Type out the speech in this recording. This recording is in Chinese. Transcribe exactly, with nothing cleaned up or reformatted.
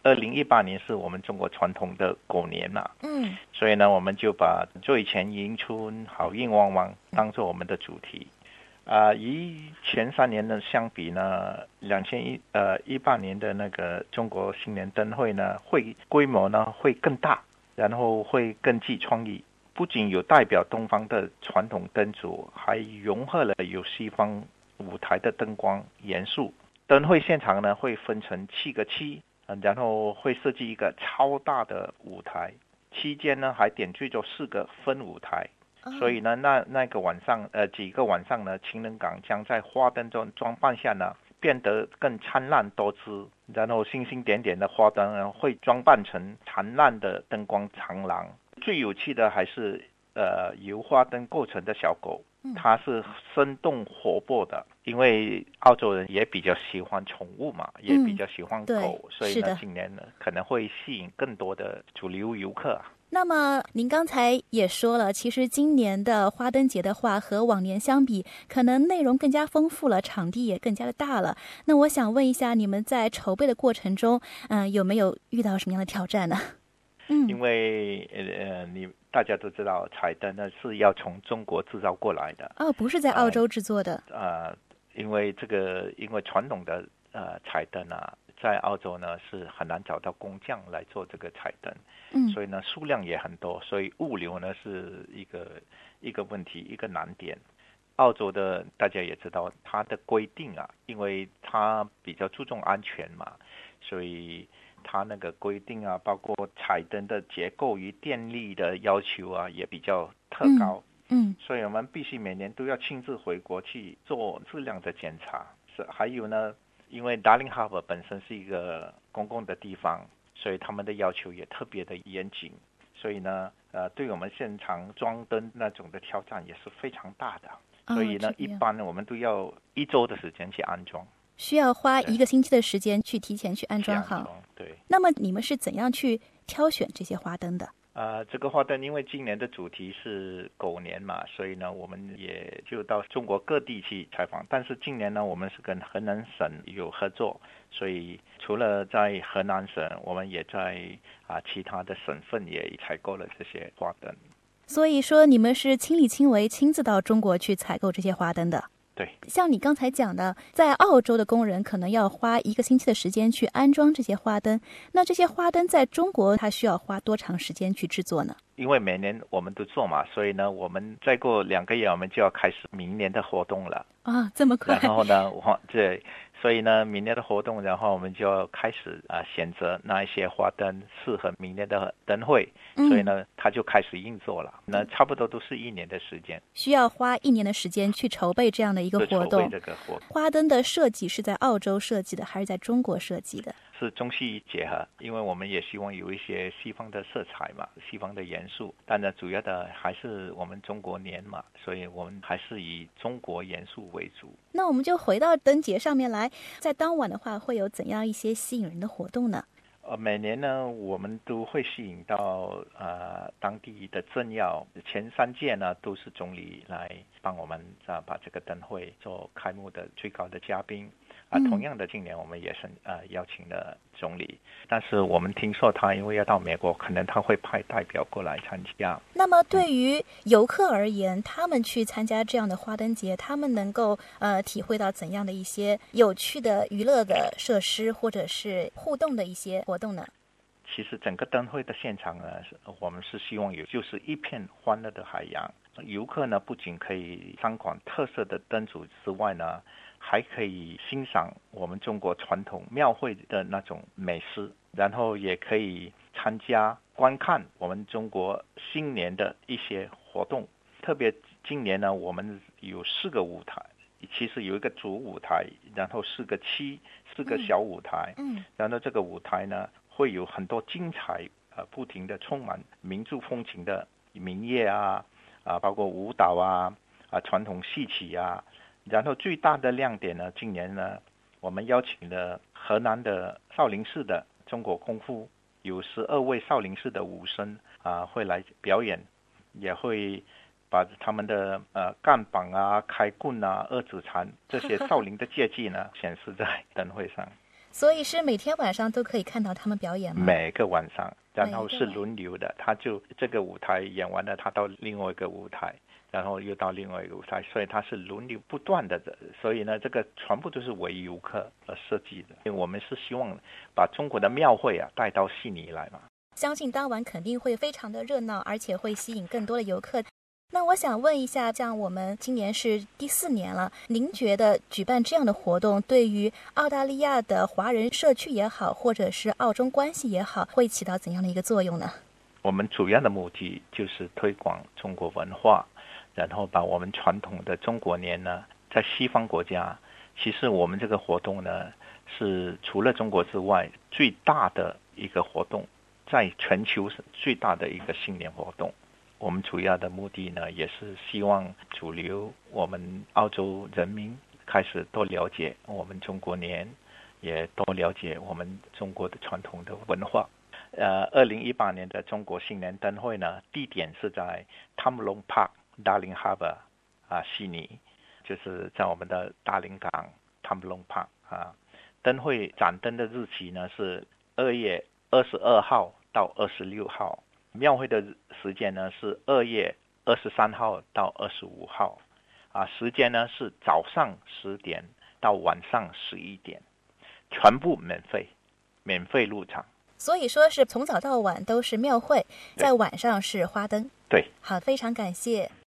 二零一八年是我们中国传统的狗年嘛， 嗯， 所以呢，我们就把醉前迎春、好运旺旺当做我们的主题。啊、呃，与前三年的相比呢，两千一呃一八年的那个中国新年灯会呢，会规模呢会更大，然后会更具创意。不仅有代表东方的传统灯组，还融合了有西方舞台的灯光元素。灯会现场呢会分成七个区，然后会设计一个超大的舞台，期间呢还点缀着四个分舞台。所以呢，那那个晚上，呃，几个晚上呢，情人港将在花灯中装扮下呢，变得更灿烂多姿。然后星星点点的花灯呢，会装扮成灿烂的灯光长廊。最有趣的还是，呃，由花灯构成的小狗，它是生动活泼的。因为澳洲人也比较喜欢宠物嘛，也比较喜欢狗， 嗯、 所以呢，今年呢可能会吸引更多的主流游客啊。 那么您刚才也说了，其实今年的花灯节的话和往年相比，可能内容更加丰富了，场地也更加的大了。那我想问一下，你们在筹备的过程中，嗯、呃，有没有遇到什么样的挑战呢？ 嗯，因为呃，你大家都知道，彩灯呢是要从中国制造过来的， 哦，不是在澳洲制作的。 呃，呃因为这个，因为传统的呃彩灯啊，在澳洲呢是很难找到工匠来做这个彩灯，嗯，所以呢数量也很多，所以物流呢是一个一个问题，一个难点。澳洲的大家也知道，它的规定啊，因为它比较注重安全嘛，所以它那个规定啊，包括彩灯的结构与电力的要求啊，也比较特高。 嗯，嗯， 所以我们必须每年都要亲自回国去做质量的检查。是，还有呢，因为 Darling Harbour 本身是一个公共的地方，所以他们的要求也特别的严谨。所以呢，呃，对我们现场装灯那种的挑战也是非常大的。所以呢，一般我们都要一周的时间去安装， 需要花一个星期的时间去提前去安装好。 安装，对。 那么你们是怎样去挑选这些花灯的？ 呃，这个花灯因为今年的主题是狗年嘛，所以呢，我们也就到中国各地去采访。但是今年呢，我们是跟河南省有合作，所以除了在河南省，我们也在啊、呃、其他的省份也采购了这些花灯。 所以说你们是亲力亲为，亲自到中国去采购这些花灯的。 对， 像你刚才讲的，在澳洲的工人可能要花一个星期的时间去安装这些花灯，那这些花灯在中国它需要花多长时间去制作呢？ 因为每年我们都做嘛，所以呢，我们再过两个月我们就要开始明年的活动了啊，这么快？ 然后呢，我这所以呢，明年的活动，然后我们就要开始啊、呃、选择那一些花灯适合明年的灯会，嗯、所以呢，它就开始运作了。那差不多都是一年的时间， 需要花一年的时间去筹备这样的一个活动。 这个活动， 花灯的设计是在澳洲设计的，还是在中国设计的？ 是中西结合，因为我们也希望有一些西方的色彩嘛，西方的元素，但呢，主要的还是我们中国年嘛，所以我们还是以中国元素为主。 那我们就回到灯节上面来，在当晚的话，会有怎样一些吸引人的活动呢？ 呃，每年呢，我们都会吸引到呃当地的政要，前三届呢都是总理来帮我们啊把这个灯会做开幕的最高的嘉宾。啊，同样的，今年我们也是呃邀请了总理，但是我们听说他因为要到美国，可能他会派代表过来参加。 那么对于游客而言，嗯、他们去参加这样的花灯节，他们能够呃体会到怎样的一些有趣的娱乐的设施，或者是互动的一些活动呢？ 其实整个灯会的现场呢，我们是希望有就是一片欢乐的海洋。游客呢不仅可以参观特色的灯组之外呢，还可以欣赏我们中国传统庙会的那种美食，然后也可以参加观看我们中国新年的一些活动。特别今年呢，我们有四个舞台，其实有一个主舞台，然后四个区，四个小舞台，嗯，然后这个舞台呢会有很多精彩，呃，不停的充满民族风情的民乐啊，啊，包括舞蹈啊，啊，传统戏曲啊。然后最大的亮点呢，今年呢，我们邀请了河南的少林寺的中国功夫，有十二位少林寺的武生啊会来表演，也会把他们的呃干棒啊、开棍啊、二指禅这些少林的剑技呢显示在灯会上。 所以是每天晚上都可以看到他们表演吗？ 每个晚上，然后是轮流的，他就这个舞台演完了，他到另外一个舞台，然后又到另外一个舞台，所以它是轮流不断的，所以呢，这个全部都是为游客而设计的。因为我们是希望把中国的庙会啊带到悉尼来嘛。 相信当晚肯定会非常的热闹，而且会吸引更多的游客。那我想问一下，像我们今年是第四年了，您觉得举办这样的活动对于澳大利亚的华人社区也好，或者是澳中关系也好，会起到怎样的一个作用呢？ 我们主要的目的就是推广中国文化，然后把我们传统的中国年呢，在西方国家，其实我们这个活动呢，是除了中国之外最大的一个活动，在全球是最大的一个新年活动。我们主要的目的呢，也是希望主流我们澳洲人民开始多了解我们中国年，也多了解我们中国的传统的文化。呃，二零一八年的中国新年灯会呢，地点是在 Tumlong Park、Darling Harbour 啊，悉尼，就是在我们的大林港 Tumlong Park 啊。灯会展灯的日期呢是二月二十二号到二十六号。庙会的时间呢是二月二十三号到二十五号，啊，时间呢是早上十点到晚上十一点，全部免费，免费入场。 所以说是从早到晚都是庙会，在晚上是花灯。 对， 好，非常感谢。